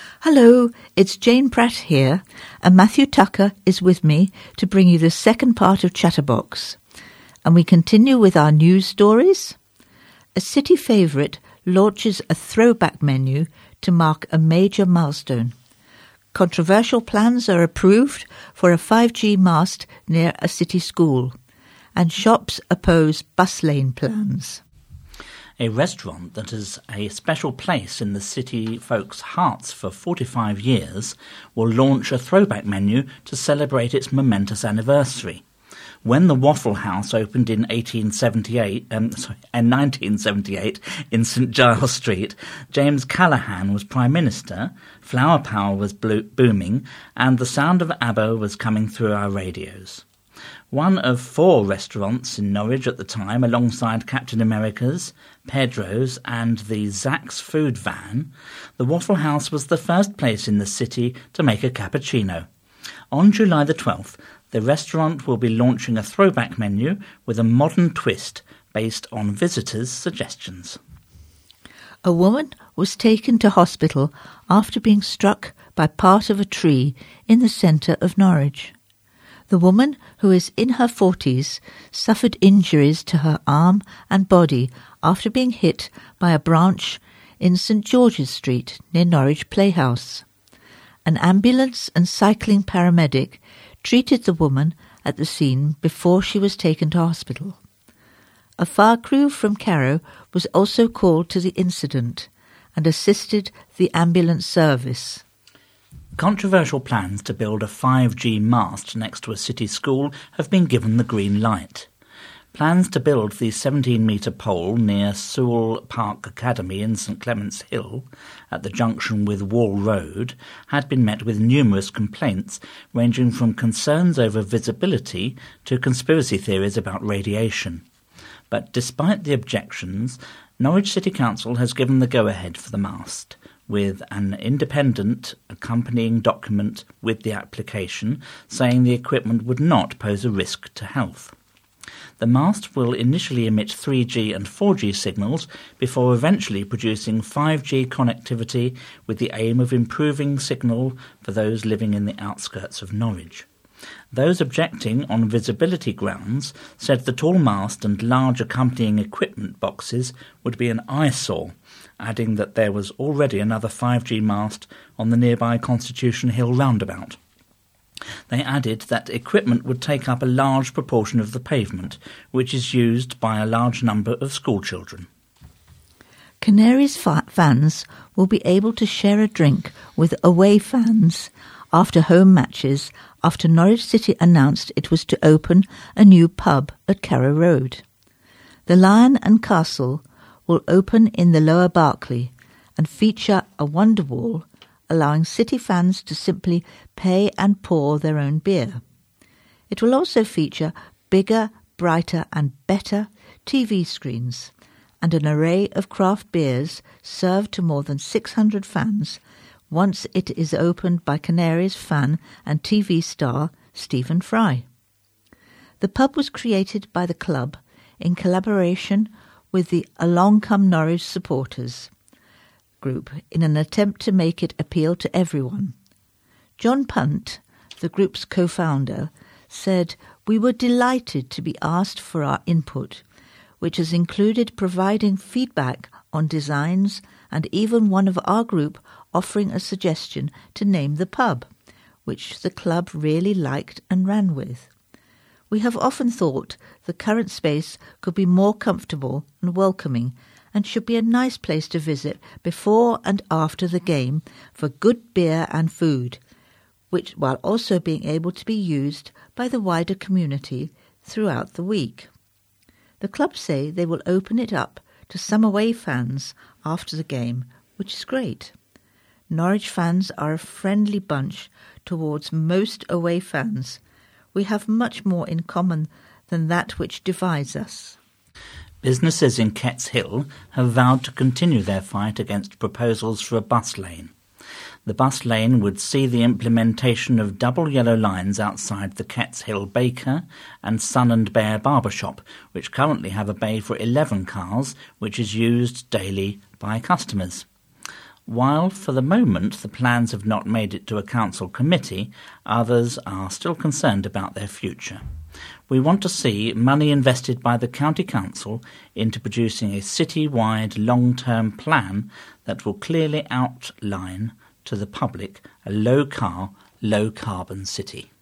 Hello, it's Jane Pratt here, and Matthew Tucker is with me to bring you the second part of Chatterbox. And we continue with our news stories. A city favourite launches a throwback menu to mark a major milestone. Controversial plans are approved for a 5G mast near a city school, and shops oppose bus lane plans. A restaurant that has a special place in the city folks' hearts for 45 years will launch a throwback menu to celebrate its momentous anniversary. When the Waffle House opened in 1978 in St Giles Street, James Callaghan was Prime Minister, Flower Power was booming, and the sound of ABBA was coming through our radios. One of 4 restaurants in Norwich at the time, alongside Captain America's, Pedro's and the Zack's food van, the Waffle House was the first place in the city to make a cappuccino. On July the 12th, the restaurant will be launching a throwback menu with a modern twist based on visitors' suggestions. A woman was taken to hospital after being struck by part of a tree in the centre of Norwich. The woman, who is in her 40s, suffered injuries to her arm and body after being hit by a branch in St George's Street near Norwich Playhouse. An ambulance and cycling paramedic treated the woman at the scene before she was taken to hospital. A fire crew from Carrow was also called to the incident and assisted the ambulance service. Controversial plans to build a 5G mast next to a city school have been given the green light. Plans to build the 17-metre pole near Sewell Park Academy in St Clement's Hill, at the junction with Wall Road, had been met with numerous complaints, ranging from concerns over visibility to conspiracy theories about radiation. But despite the objections, Norwich City Council has given the go-ahead for the mast, with an independent accompanying document with the application saying the equipment would not pose a risk to health. The mast will initially emit 3G and 4G signals before eventually producing 5G connectivity with the aim of improving signal for those living in the outskirts of Norwich. Those objecting on visibility grounds said the tall mast and large accompanying equipment boxes would be an eyesore, adding that there was already another 5G mast on the nearby Constitution Hill roundabout. They added that equipment would take up a large proportion of the pavement, which is used by a large number of schoolchildren. Canaries fans will be able to share a drink with away fans after home matches after Norwich City announced it was to open a new pub at Carrow Road. The Lion and Castle will open in the Lower Berkeley and feature a wonder wall, allowing city fans to simply pay and pour their own beer. It will also feature bigger, brighter and better TV screens and an array of craft beers served to more than 600 fans once it is opened by Canaries fan and TV star Stephen Fry. The pub was created by the club in collaboration with the Along Come Norwich supporters group in an attempt to make it appeal to everyone. John Punt, the group's co-founder, said, "We were delighted to be asked for our input, which has included providing feedback on designs and even one of our group offering a suggestion to name the pub, which the club really liked and ran with. We have often thought the current space could be more comfortable and welcoming and should be a nice place to visit before and after the game for good beer and food, which while also being able to be used by the wider community throughout the week. The club say they will open it up to some away fans after the game, which is great. Norwich fans are a friendly bunch towards most away fans. We have much more in common than that which divides us." Businesses in Ketts Hill have vowed to continue their fight against proposals for a bus lane. The bus lane would see the implementation of double yellow lines outside the Ketts Hill Baker and Sun and Bear barbershop, which currently have a bay for 11 cars, which is used daily by customers. While for the moment the plans have not made it to a council committee, others are still concerned about their future. We want to see money invested by the County Council into producing a city-wide long-term plan that will clearly outline to the public a low-car, low-carbon city.